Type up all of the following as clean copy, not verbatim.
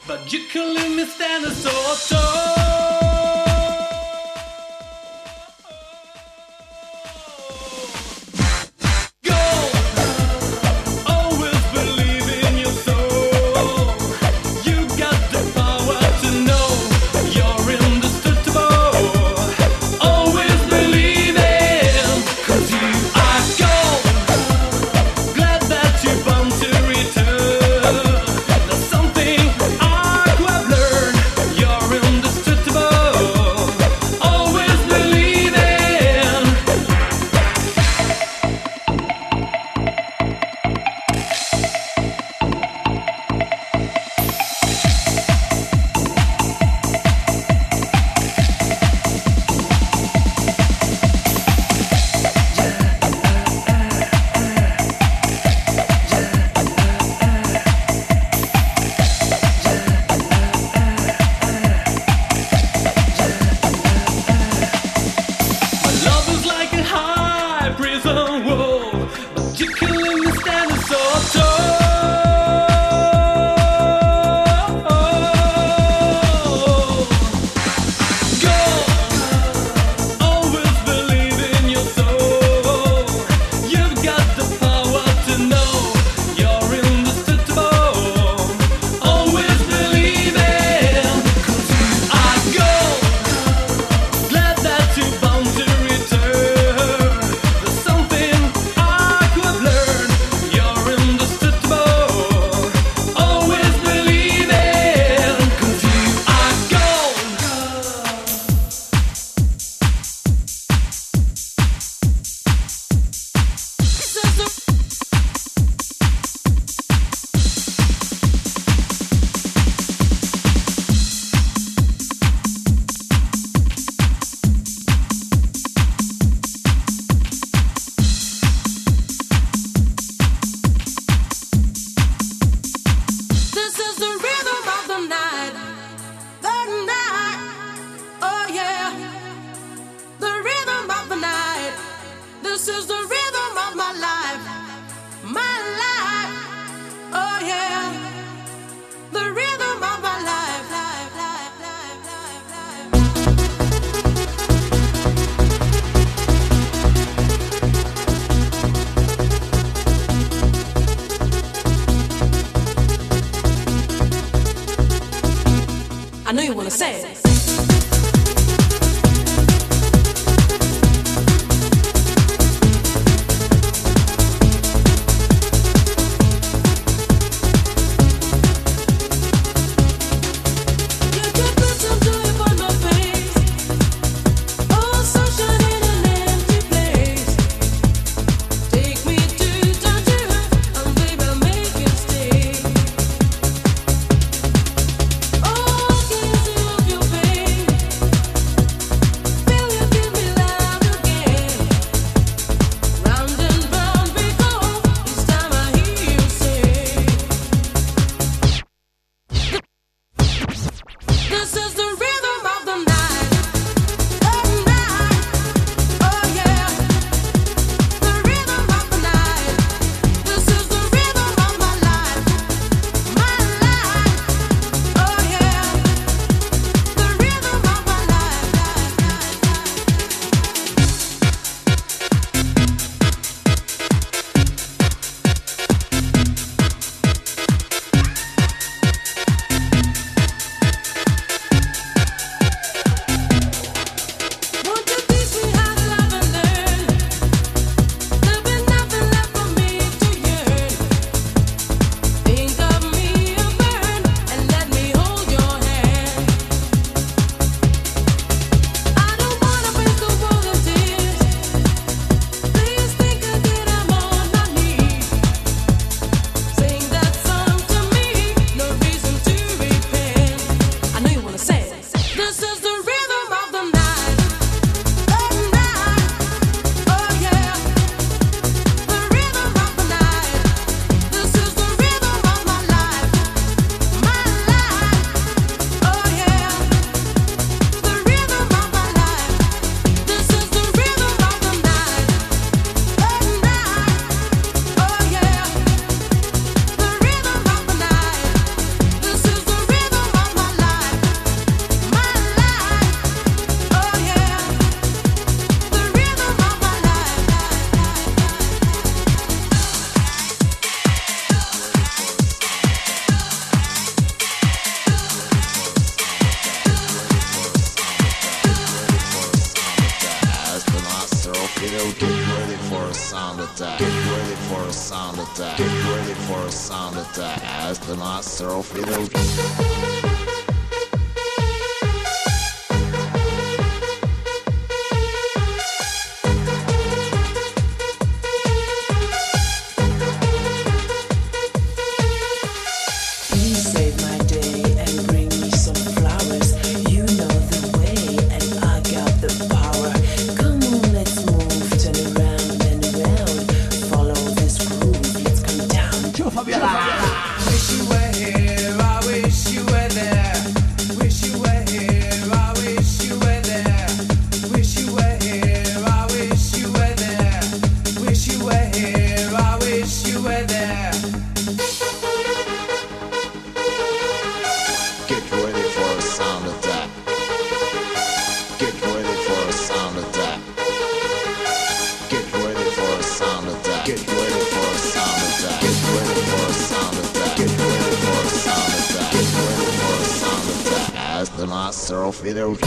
But you can leave me standing so tall. I know you wanna say it. Your face. sound attack. Get ready for a sound attack. Get ready for a sound attack. As the master of illusion. The master of illusion.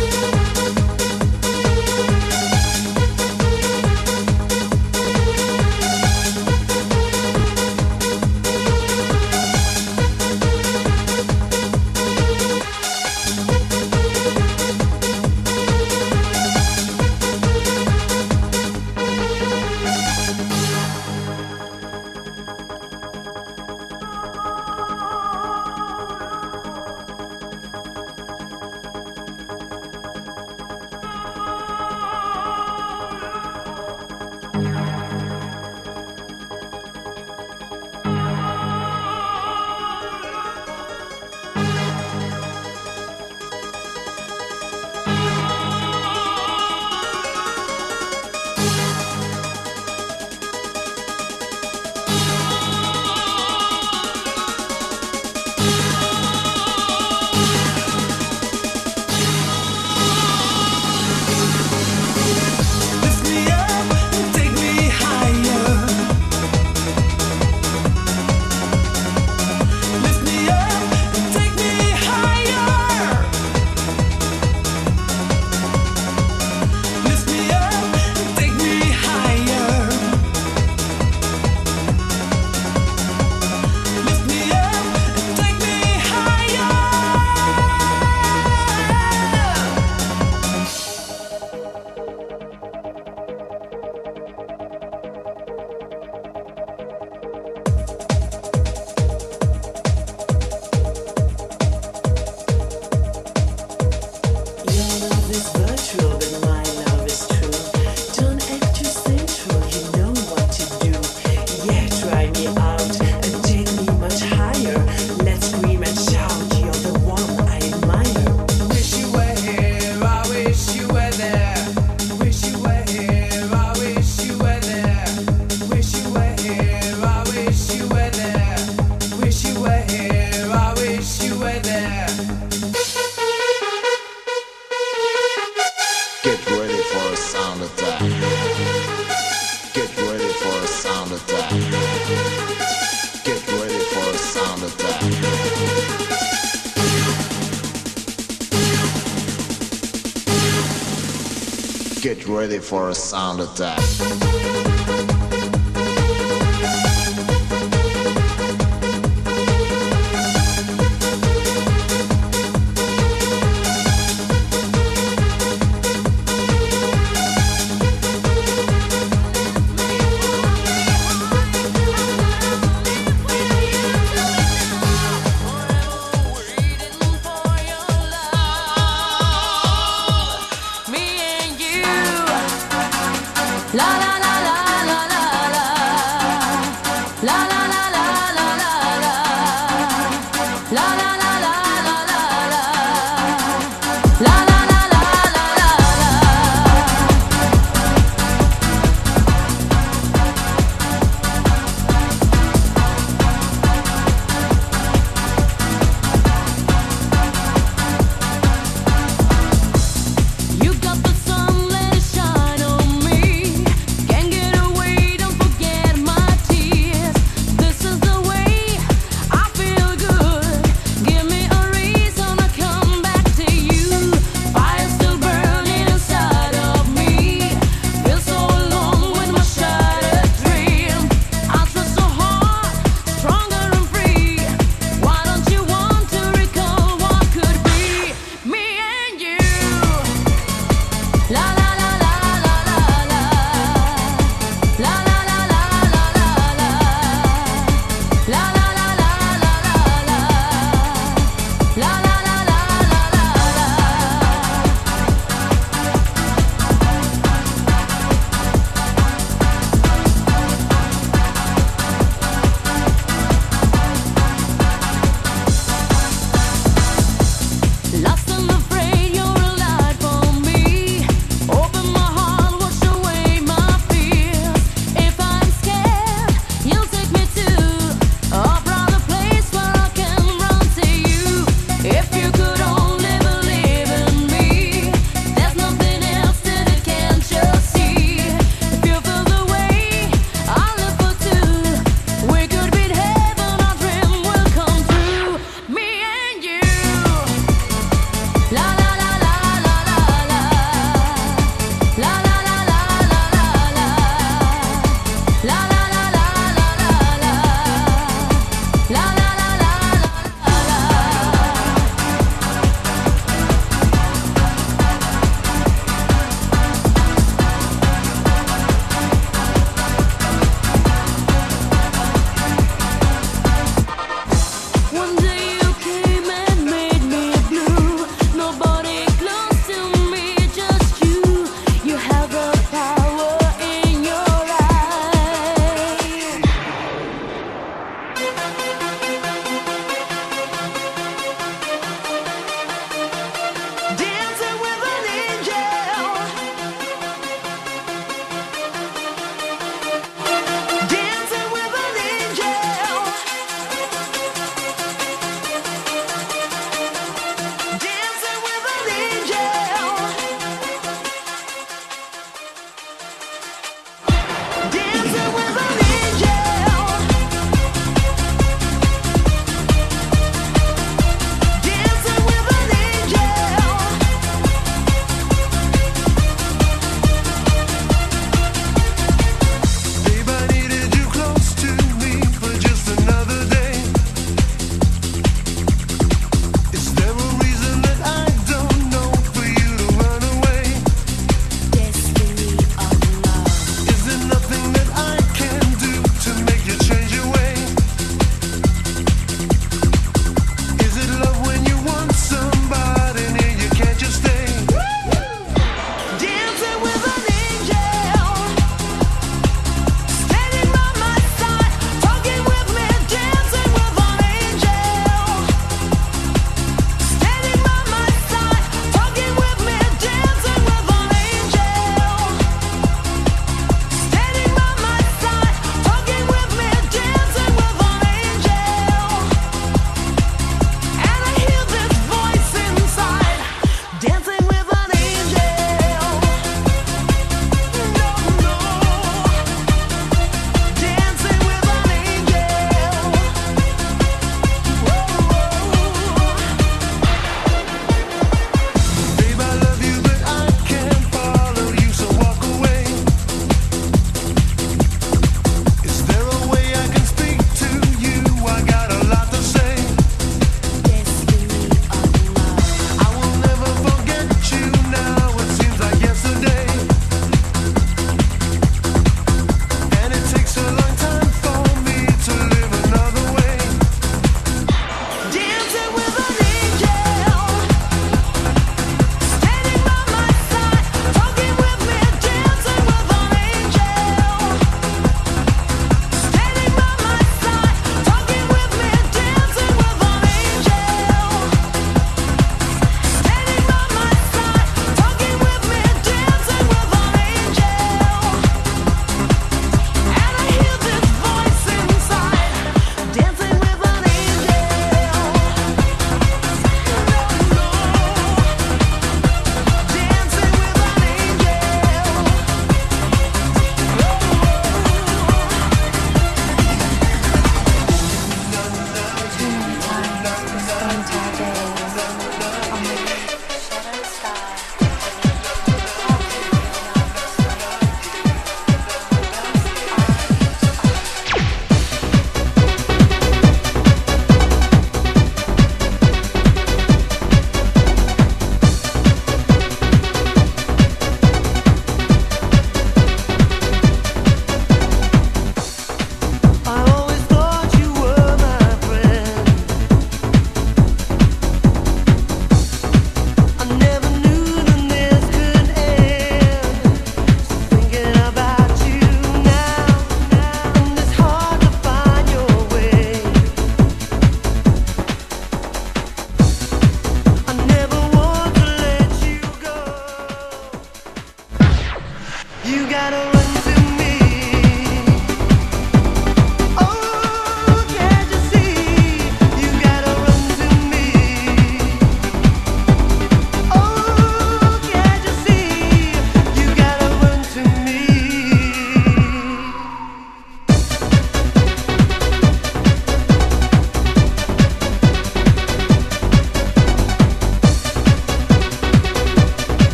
Get ready for a sound attack. La la la la la la la. If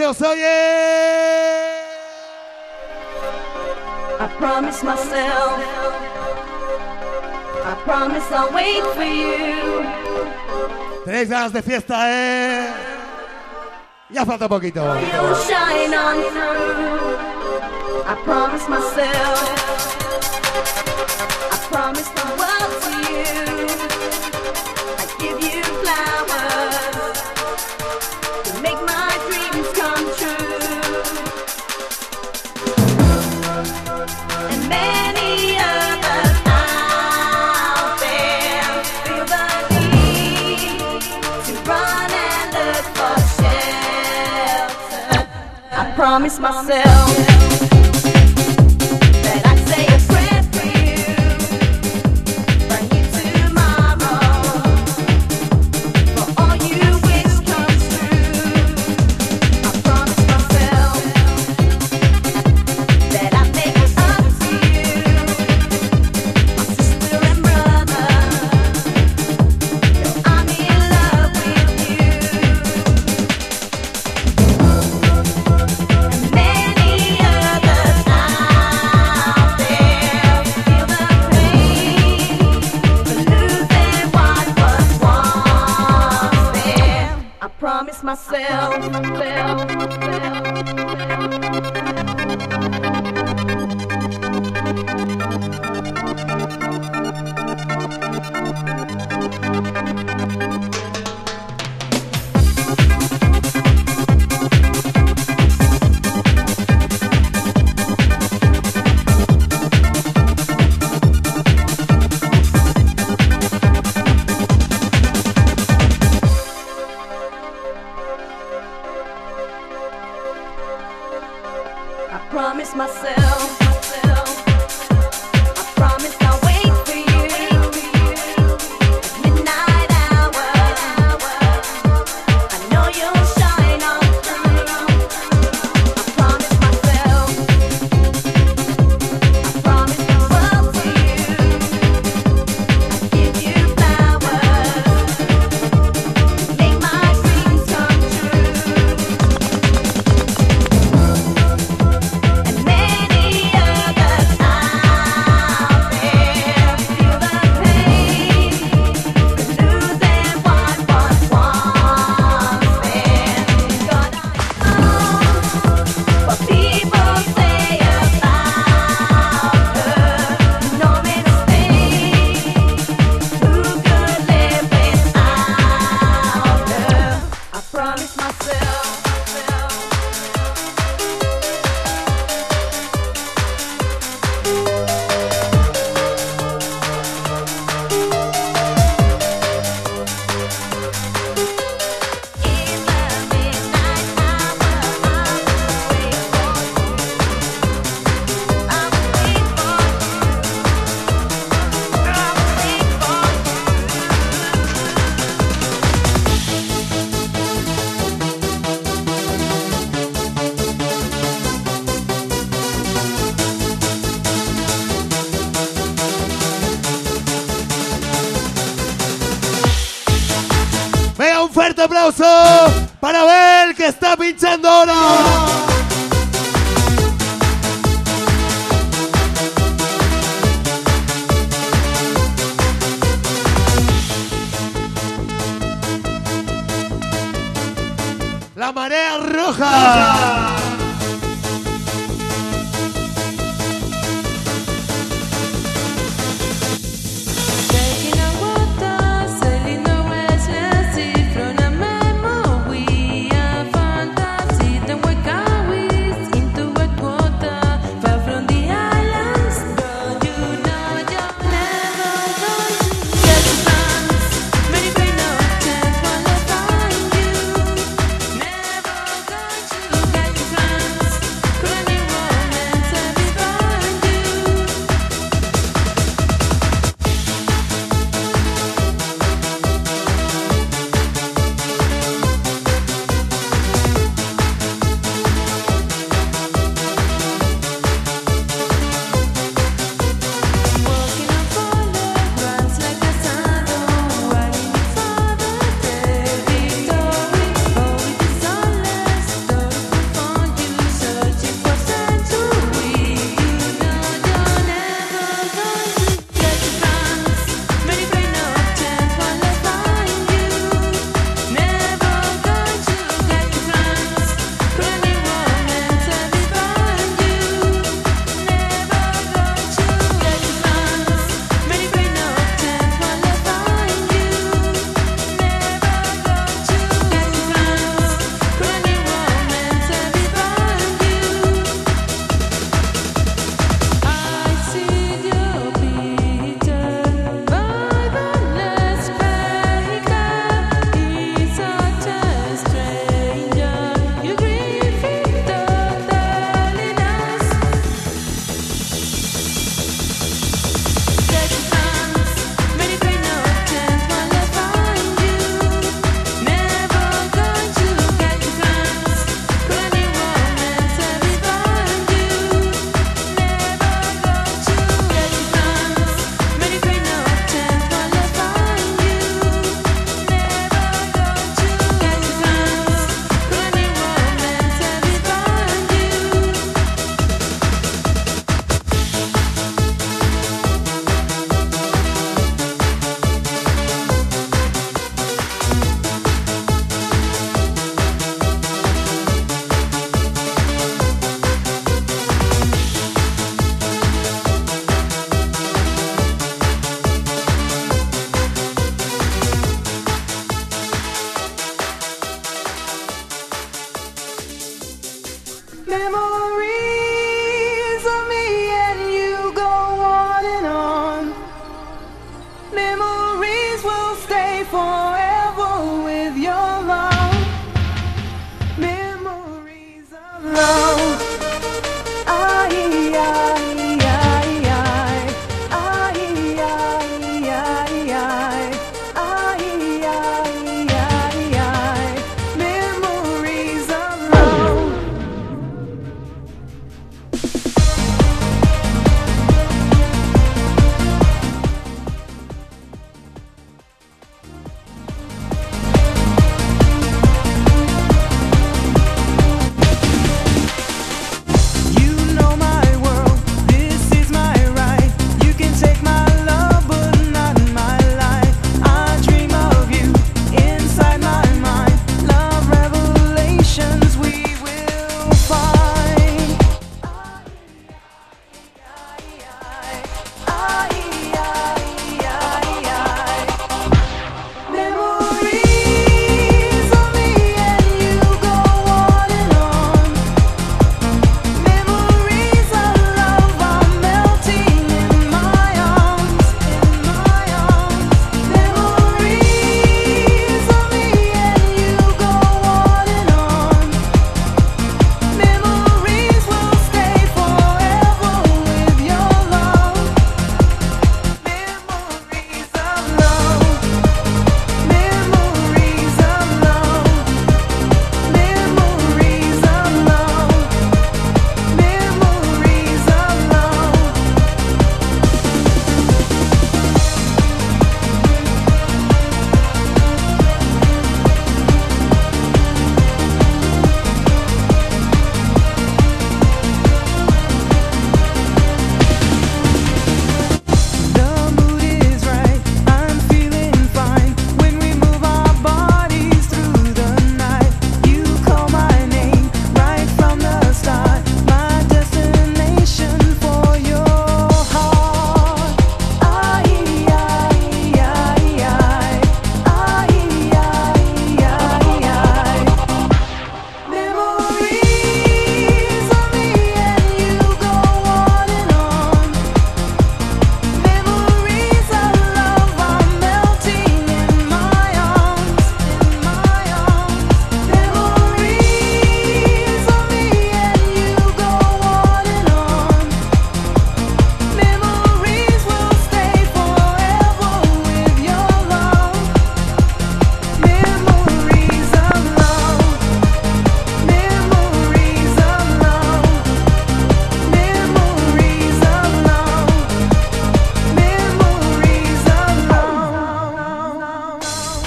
los oye. I promise myself, I promise I'll wait for you. Tenéis ganas de fiesta, Ya falta poquito. You'll shine on through. I promise myself, I promise the world to you. I give you flowers to make my dreams come true. And many others out there feel the need to run and look for shelter. I promise myself that I'd say a prayer for you, bring you tomorrow, for all you wish comes true. I promise myself that I'd make it up to you, my sister and brother. No, I'm in love with you. And many others out there feel the pain for losing what was once there. I promise myself, I promise myself, I promise I'll wait for you at midnight hour. I know you'll shine on through. I promise myself, I promise the world to you. I give you flowers to make my dreams come true. And many others out there feel the pain for losing what was once there. God, I know what people say about her. No mistake, who could live without her? I promise myself. In the midnight hour, I will wait for Venga, un fuerte aplauso para Abel, que está pinchando ahora. La marea roja. Taking a water, sailing the restless sea from a memory of fantasy. Then we go into a quarter, far from the islands. But you know you're never going to get a chance. Many great no chance while I find you. Never going to get a Memories of me and you go on and on. Memories will stay forever with your love. Memories of love. Ay, ay, ay, ay. Ay, ay, ay, ay. Ay, ay, ay, ay. Memories of love. You know my world, this is my right. You can take my love, but not my life. I dream of you inside my mind. Love revelations we will find. Memories of me and you go on and on. Memories of love are melting in my arms, Memories of me and you go on and on. Memories will stay forever with your love. Memories of love. Memories of love. Memories of love. Memories of love. The mood is right, I'm feeling fine. When we move our bodies through the night, you call my name right from the start. My destination for your heart. Ay, ay, ay, ay. Ay, ay, ay, ay. Memories of me and you go on and on. Memories of love are melting in my arms, Memories of me and you go on and on. Memories will stay forever with your love. Memories of love. Memories of love. Memories of love. Memories of love.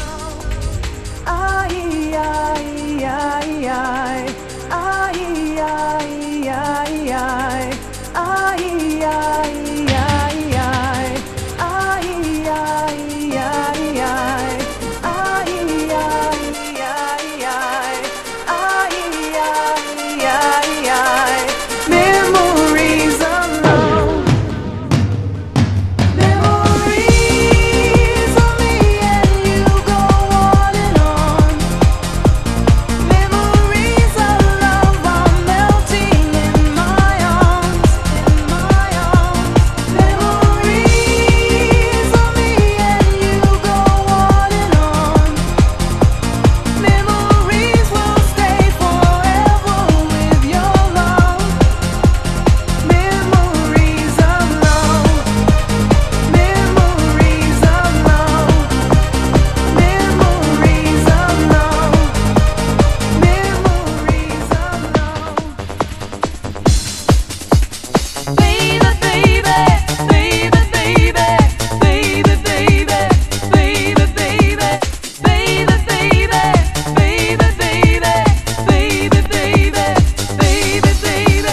Ay, ay, ay, ay. Ay, ay, ay, ay. Ay, ay, ay, ay. Ay, ay, ay, ay. Ay, ay, ay, ay. Ay, ay, ay, ay. Memories of love. Memories of me and you go on and on. Memories of love are melting in my arms, Memories of me and you go on and on. Memories will stay forever with your love. Memories of love. Memories of love. Memories of love. Memories of love. Baby, baby, baby, baby, baby, baby, baby, baby, baby, baby, baby, baby, baby.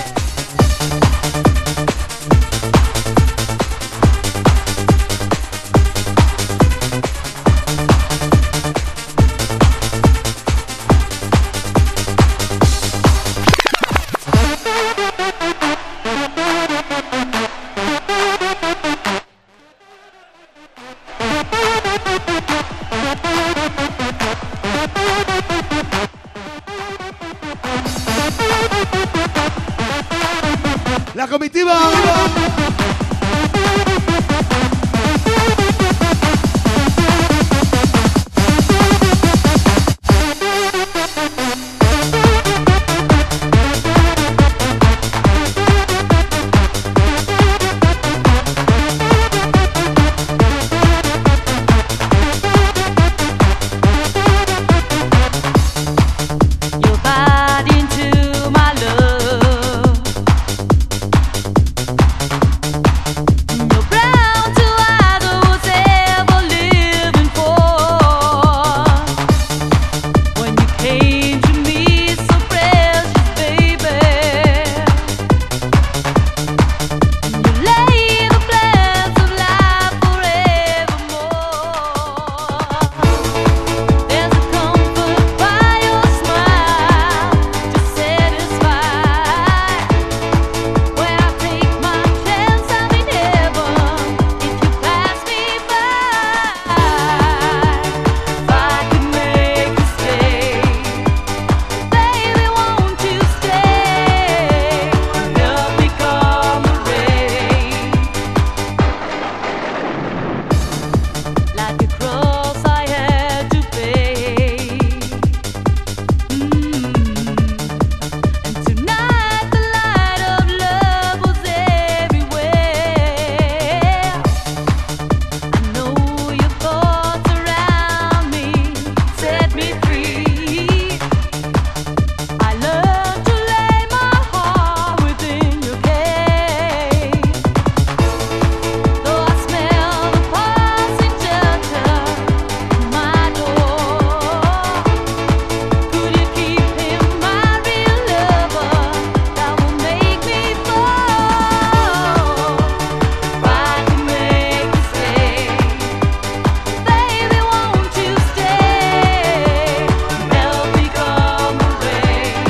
La comitiva. Your body into my love. Your brown to eyes I was ever living for. When you came to me so precious, baby. You lay the plans of life forevermore. There's a comfort by your smile to satisfy. Where I take my chance, I'm in heaven if you pass me by. If I could make you stay, baby, won't you stay? Love become the rain, like a cross I had to pay. And tonight the light of love was everywhere. I know your thoughts around me set me free. I learned to lay my heart within your cage. Though I smell the passing touch of my door, could you keep him my real lover that will make me fall? If I could make you stay, baby, won't you stay? Melt become the rain.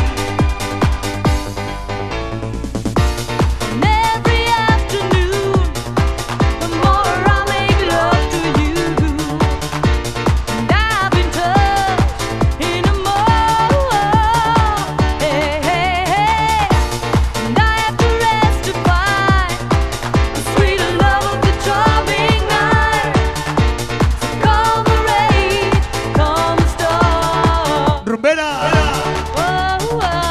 And every afternoon, the more I make love to you, and I've been touched in a more. Hey, hey, hey. And I have to testify the sweet love of the charming night. So come the rain, come the storm. Rumbera. Oh, oh.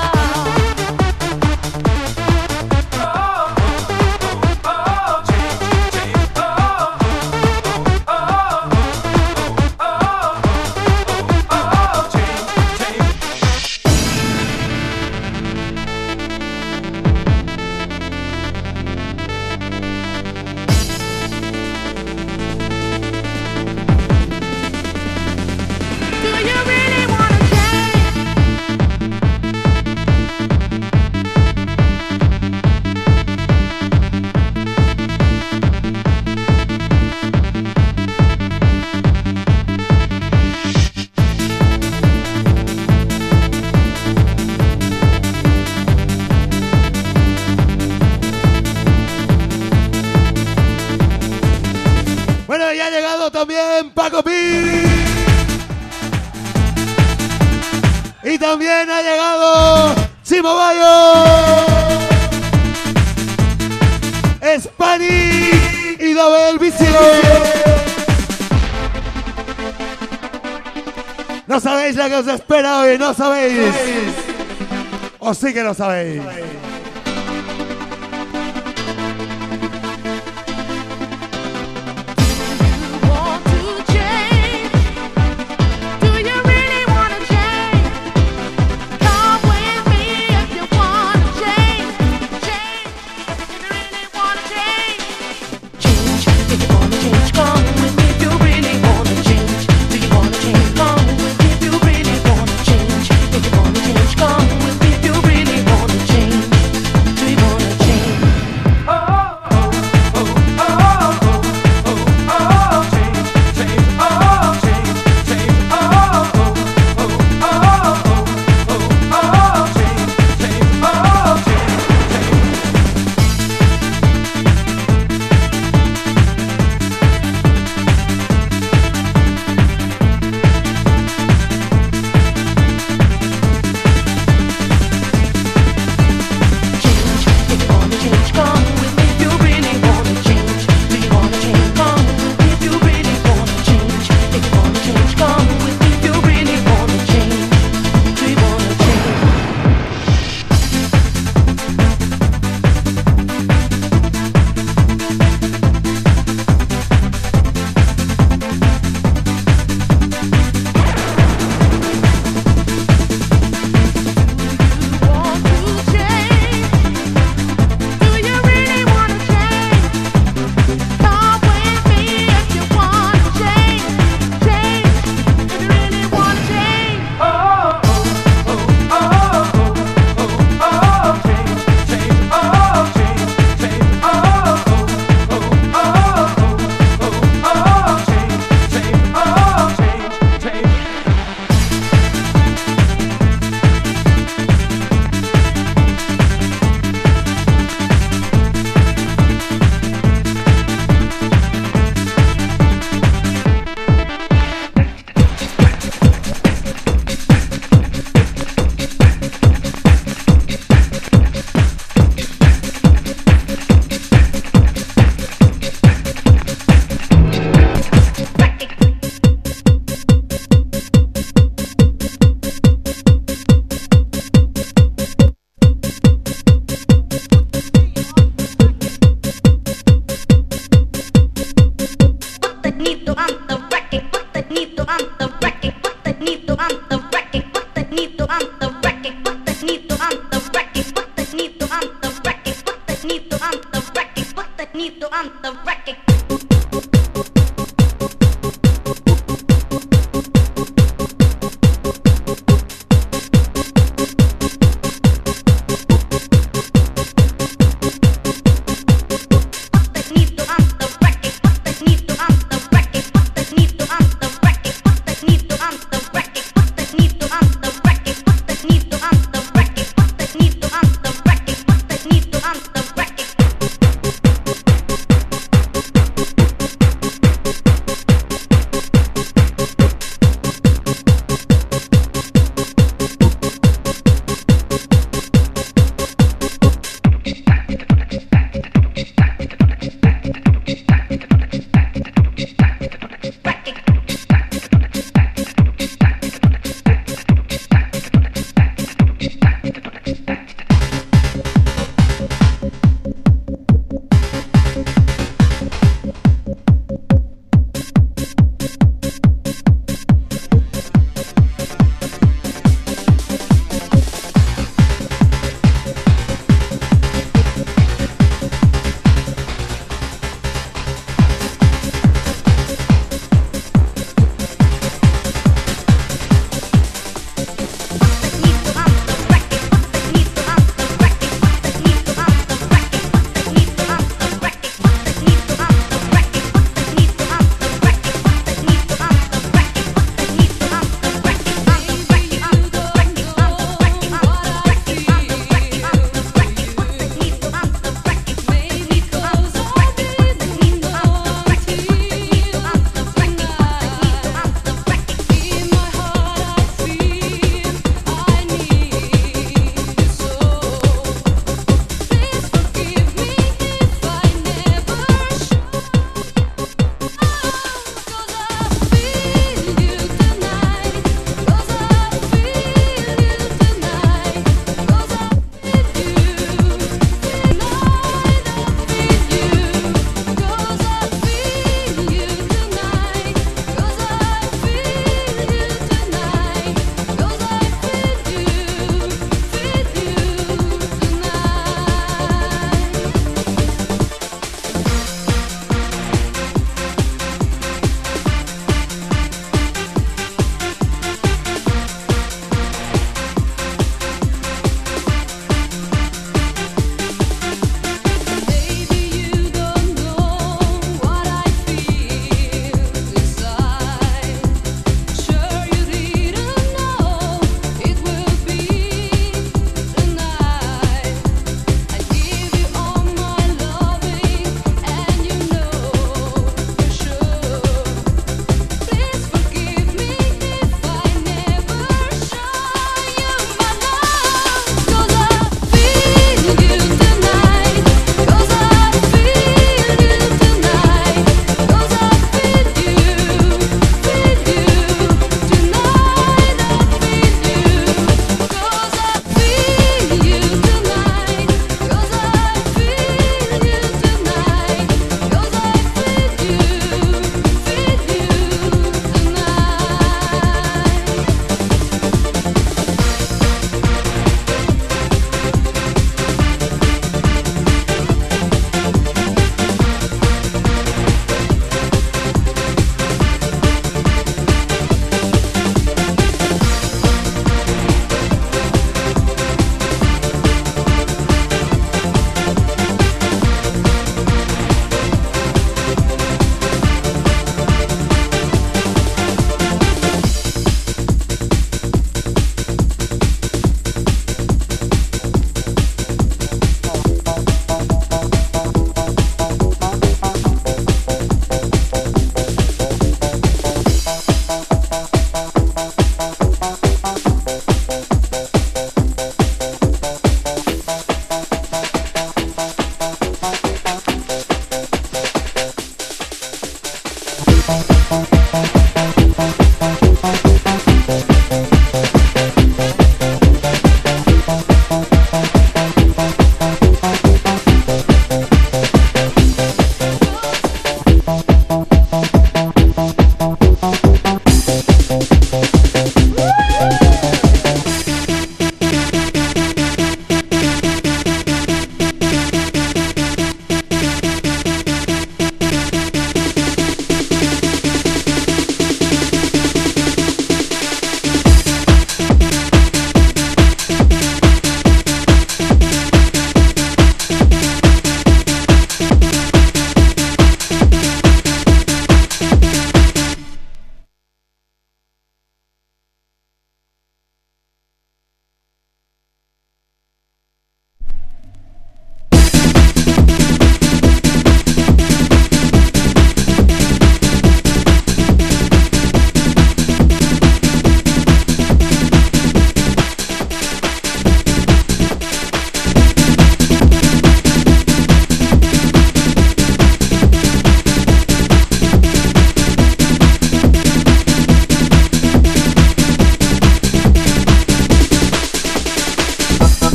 Do you really wanna change? Bueno, ya ha llegado también Paco Pi. Y también ha llegado Chimo Bayo, Spani y Dabel Vicio. No sabéis la que os espera hoy, no sabéis. O sí que lo sabéis. Want to change? Do you really wanna change? Come with me if you wanna change. Change if you really wanna change. Change if you wanna change. Come with me if you really wanna change. Do you wanna change? Come with me if you really wanna change. If you wanna change, come with me if you really wanna change.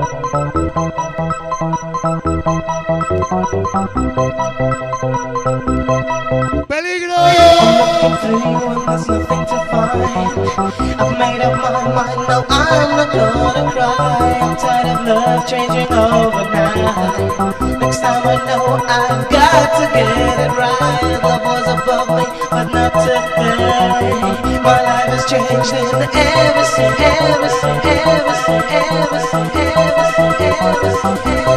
¡Peligro! Looking through and there's nothing to find. I've made up my mind, no, I'm not gonna cry. I'm tired of love changing overnight. Next time I know I've got to get it right. Love was above me, but not today. My life has changed in ever so, ever so, ever so, ever so, ever so, ever so,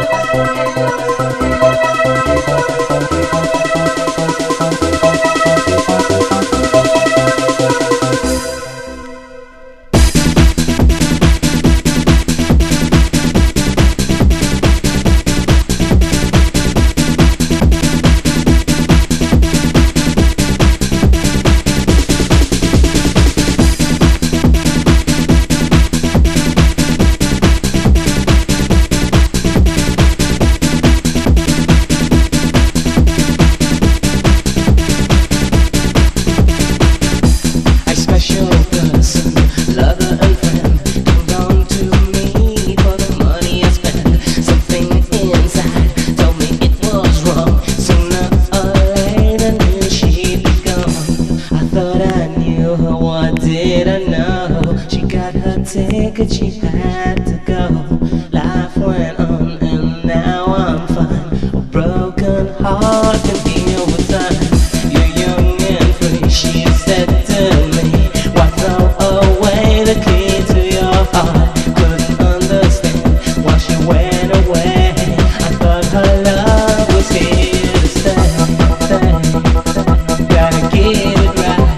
ticket, she had to go. Life went on and now I'm fine. A broken heart can heal with time. You're young and free, she said to me. Why throw away the key to your heart? Couldn't understand why she went away. I thought her love was here to stay. Gotta get it right.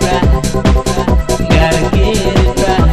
Gotta get it right.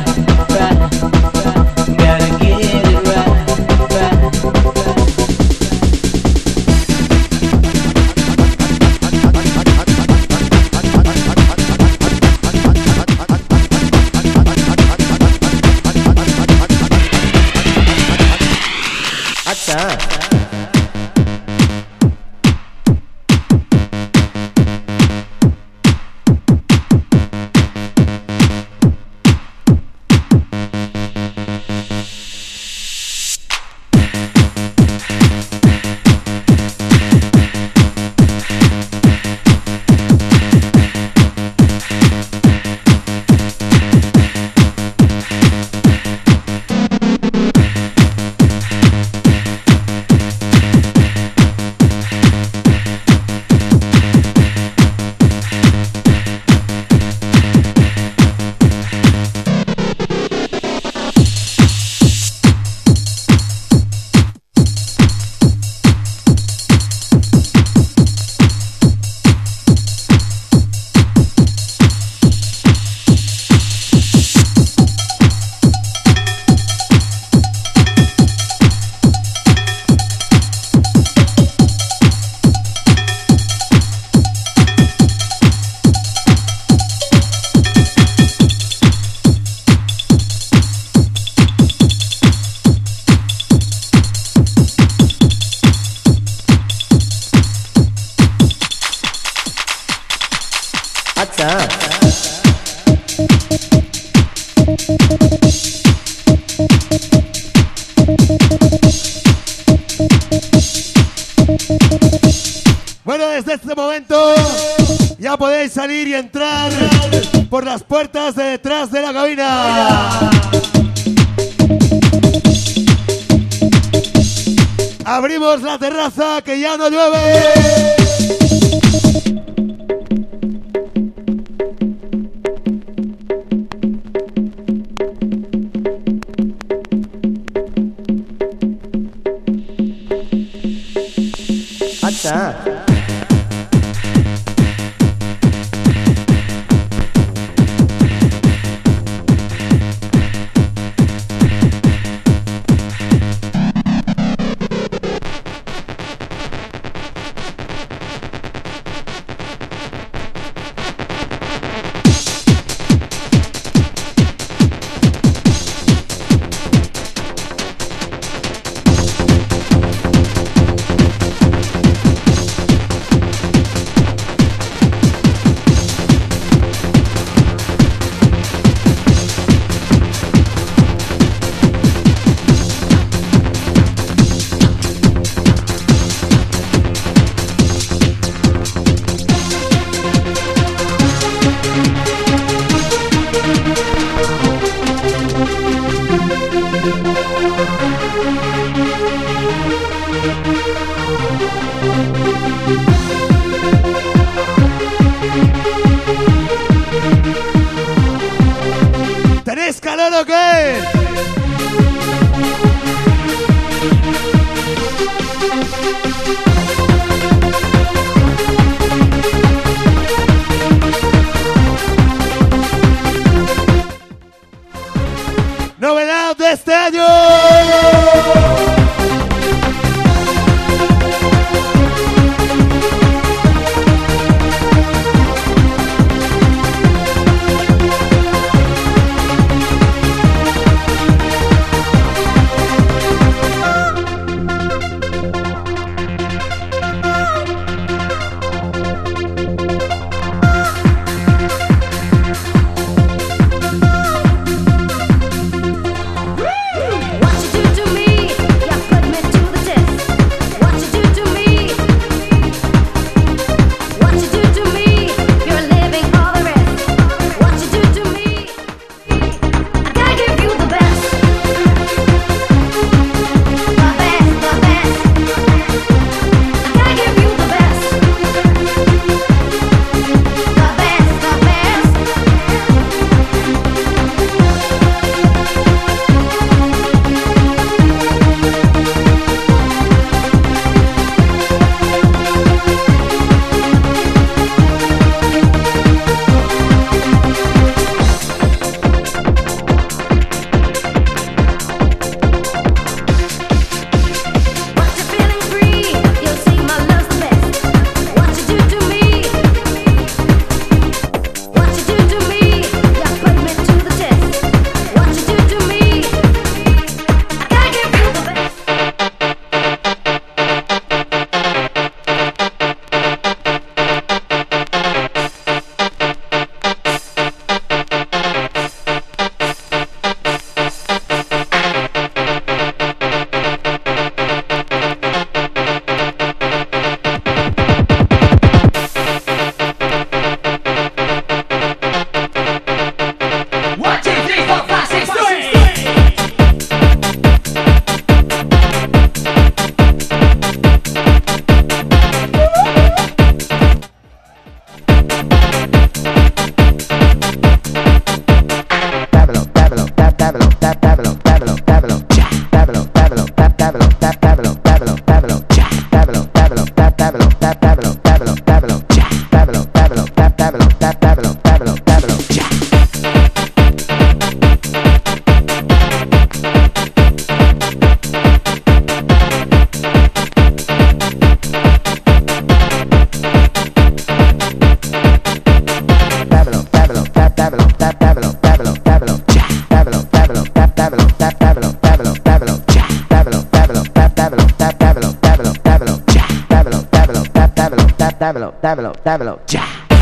Bueno, desde este momento ya podéis salir y entrar por las puertas de detrás de la cabina. Abrimos la terraza que ya no llueve. ¿Tenéis calor o qué? Novedad de este año. Dámelo. Ya.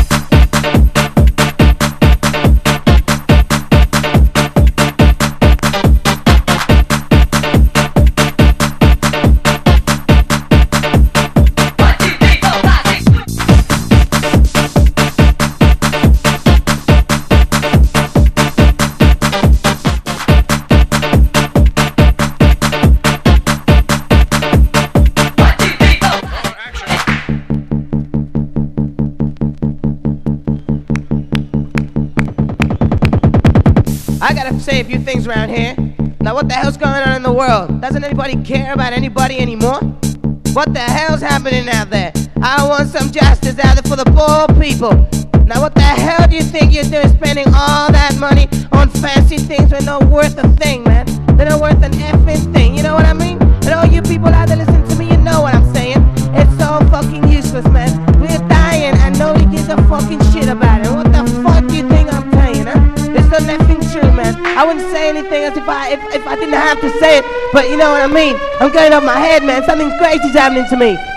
I gotta say a few things around here. Now what the hell's going on in the world? Doesn't anybody care about anybody anymore? What the hell's happening out there? I want some justice out there for the poor people. Now what the hell do you think you're doing spending all that money on fancy things when they're not worth a thing, man? They're not worth an effing thing, you know what I mean? And all you people out there listening to me, you know what I'm saying. It's all fucking useless, man. We're dying and nobody gives a fucking shit about it. What the fuck do you think I'm saying, huh? It's not nothing true, man. I wouldn't say anything else if I didn't have to say it, but you know what I mean. I'm going off my head, man. Something crazy's happening to me.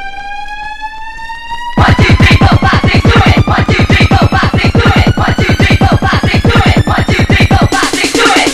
1, 2, 3, 4, 5, 6, do it. 1, 2, 3, 4, 5, 6, do it. 1, 2, 3, 4, 5, 6, do it. 1, 2, 3, 4, 5, 6, do it.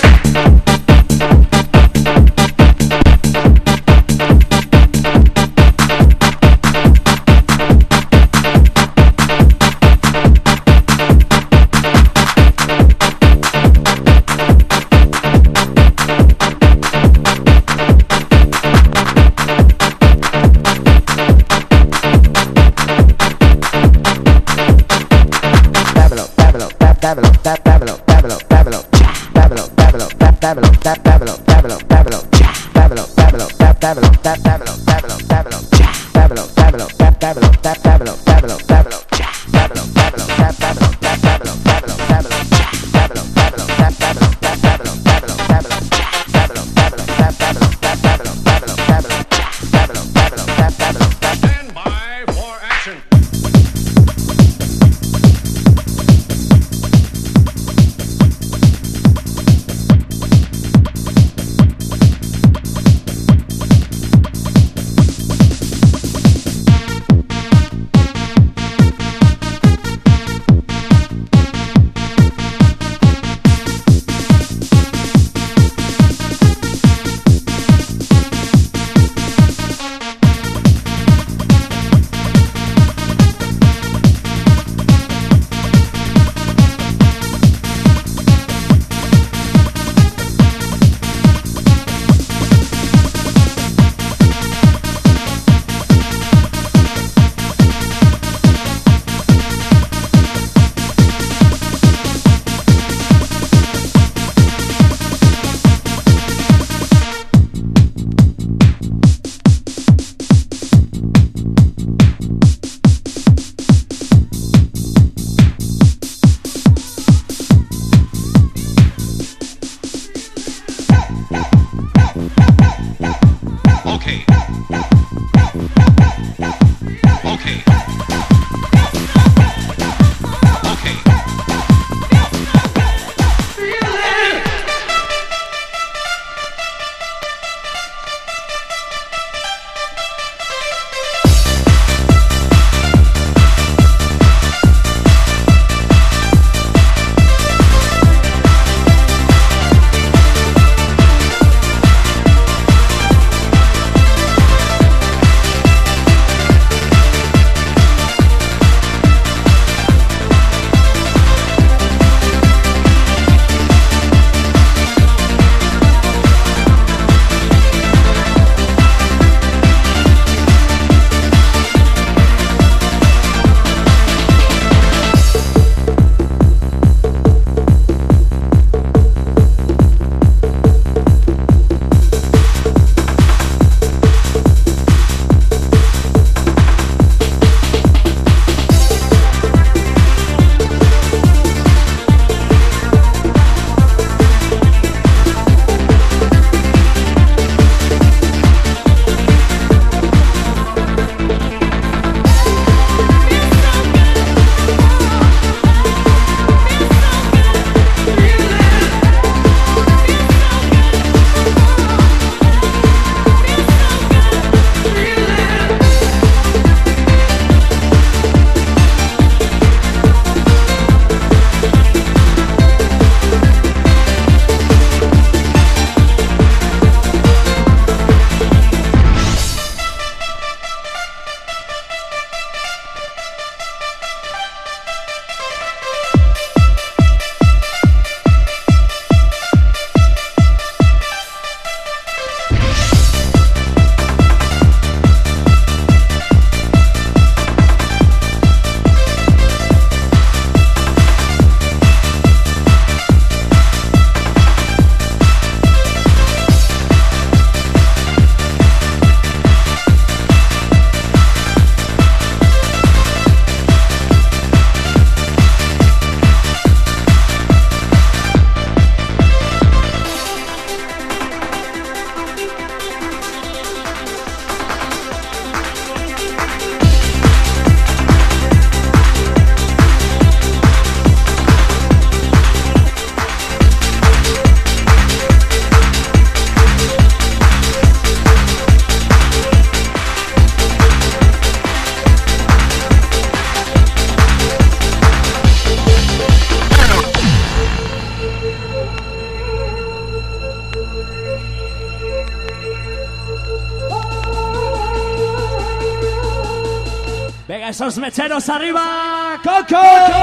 Venga, esos mecheros arriba. ¡Coco!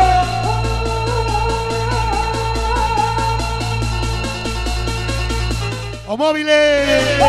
¡O móviles!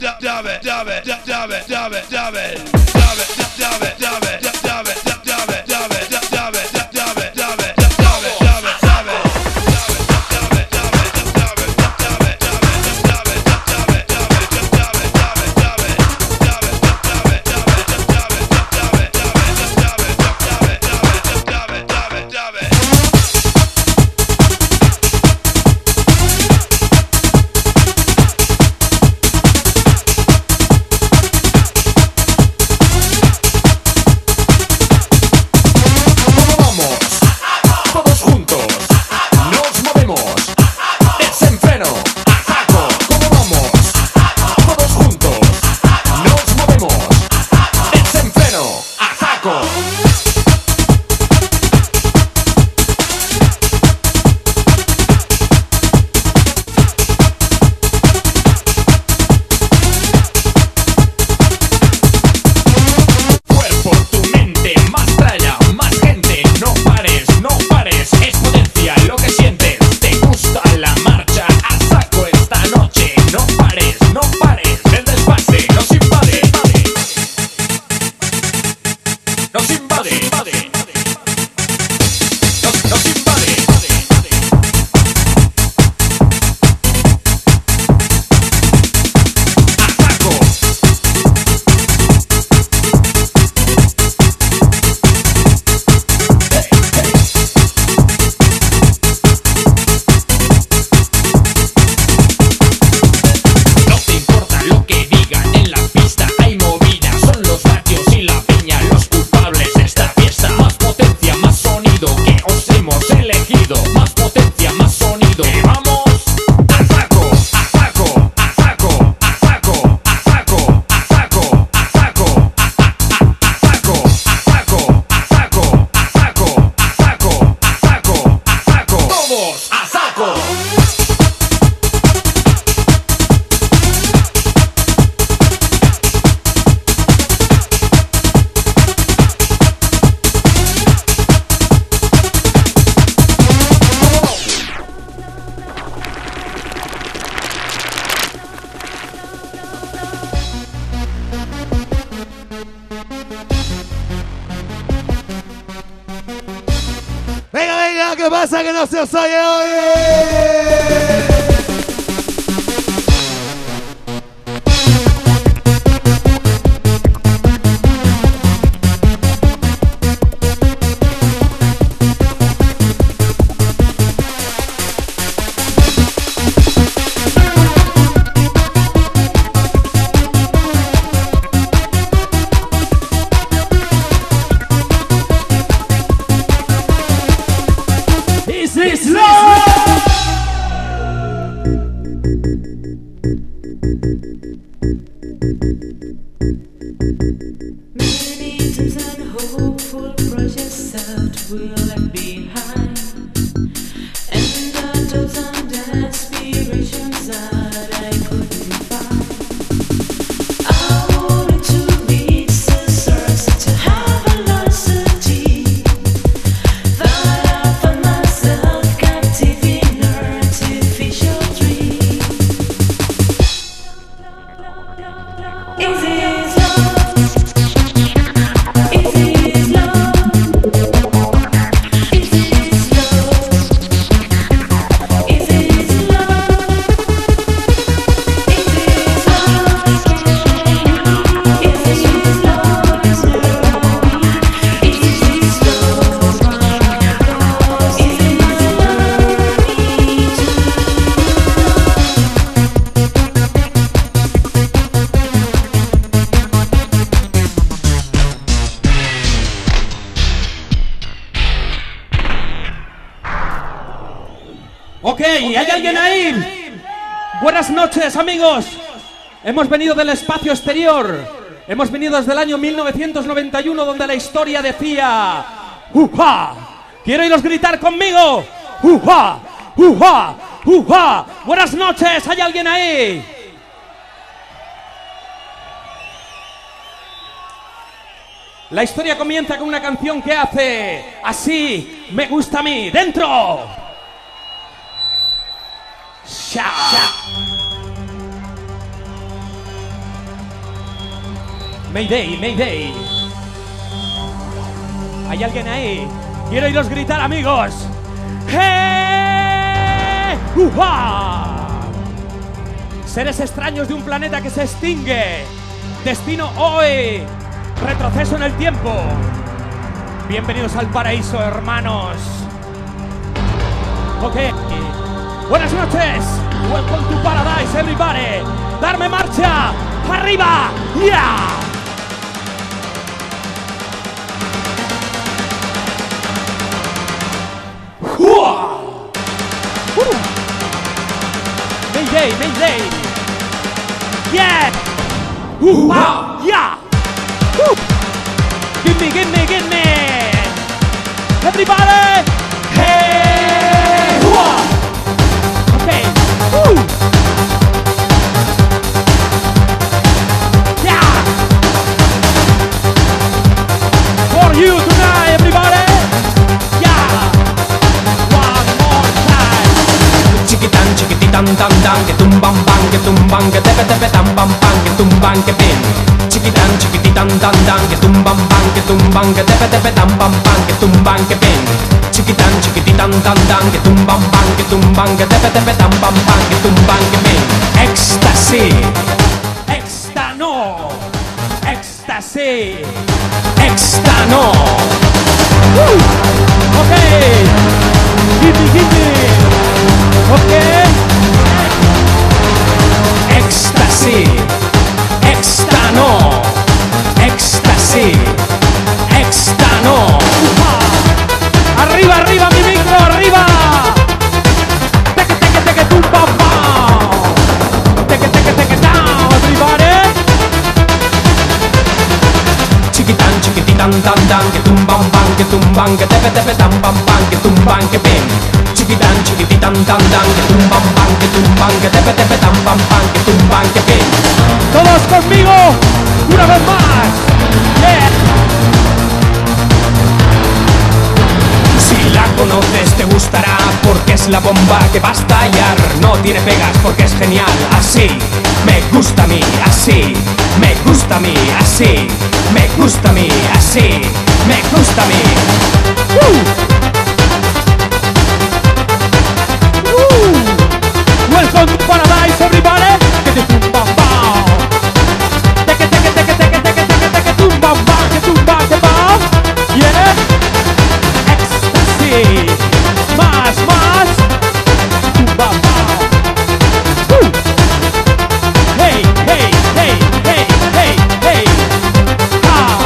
¿Qué pasa que no se os oye hoy? Ok, ¿hay alguien ahí? Buenas noches, amigos. Hemos venido del espacio exterior. Hemos venido desde el año 1991, donde la historia decía ¡Uja! Quiero oíros gritar conmigo. ¡Uja! ¡Uja! ¡Uja! Buenas noches, ¿hay alguien ahí? La historia comienza con una canción que hace así me gusta a mí. ¡Dentro! ¡Sha! Mayday, Mayday. ¿Hay alguien ahí? Quiero oíros gritar, amigos. ¡Hey! ¡Uha! Seres extraños de un planeta que se extingue. Destino hoy. Retroceso en el tiempo. Bienvenidos al paraíso, hermanos. Ok. Buenas noches. Welcome to paradise, everybody. Darme marcha. Arriba. Yeah. Mayday, Mayday. Yeah. Yeah. Give me, give me, give me. Everybody. Hey. Okay. Yeah. For you tonight, everybody. Yeah. One more time. Chiquitan, chiquititan, tan, tan, que tumban, que tepe, tepe, tan, pam, pam, que tumban, que pin. Chiquitan, chiquititan, tan, tan, que tumban, que tepe, tepe, tan, pam, pam, que tumban, que pin. Chiquitan, chiquititan, tan, tan, que tumban, que tepe, tepe, tan, pam, pam, que tumban, que pin. Éxtasis, Extano. Éxtasis. éxtano. Okay. Give me. Okay. Éxtasis, éxtano, éxtasis, éxtano. Arriba, arriba, mi micro, arriba. Teque, teque, teque, tum, pam, pam. Teque, teque, teque, down, everybody. Chiquitan, chiquititan, tan, tan, que tumban, que tepe, tepe, tan, pam, pam, que tumban, que pin. Chiquitan, chiquititan, tan, tan, que tumban, que tepe, tepe, tan, pam, pam, que tumban, que pin. Todos conmigo, una vez más. Yeah. Si la conoces te gustará porque es la bomba que va a estallar. No tiene pegas porque es genial. Así me gusta a mí, así me gusta a mí, así me gusta a mí, así me gusta a mí. Welcome to paradise, everybody. Que te tumba, bam. Teque, teque, teque, teque, teque, teque, teque, tumba, bam, que tumba, que bam. Yeah. Ecstasy. Más, más. Tumba, bam. Hey, hey, hey, hey, hey, hey. Ah.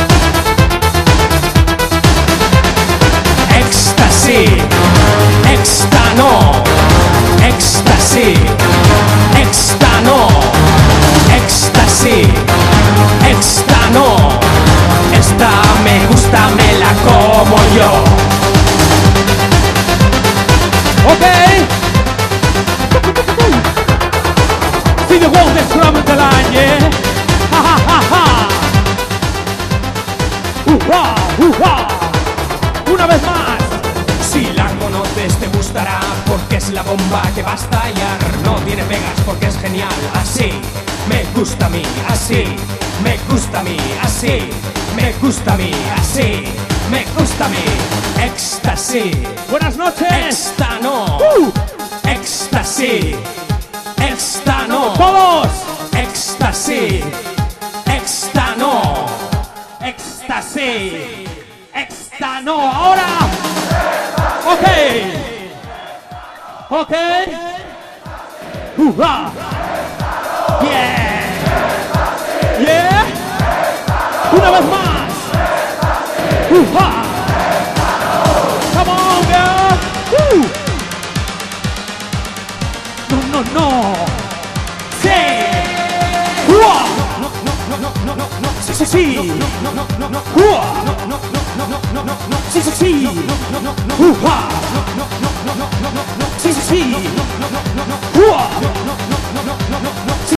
Éxtasis, éxtano, éxtasis, éxtano, éxtasis, éxtano. Esta me gusta, me la como yo. Okay. See the world is from the line, yeah. Ha ha ha ha. Una vez más. Si la conoces te gustará porque es la bomba que va a estallar. No tiene pegas porque es genial. Así me gusta a mí, así me gusta a mí, así me gusta a mí, así me gusta a mí. Éxtasis, Buenas noches. éxtano, éxtasis, éxtano, Todos. éxtasis, éxtano. Éxtasis. Éxtano. Ahora. Okay. Okay. Yeah. Yeah. Una vez más. Come on, girl. No, no, no. Sí. Sí, sí, sí. Sí, sí, sí. Sí, sí, sí.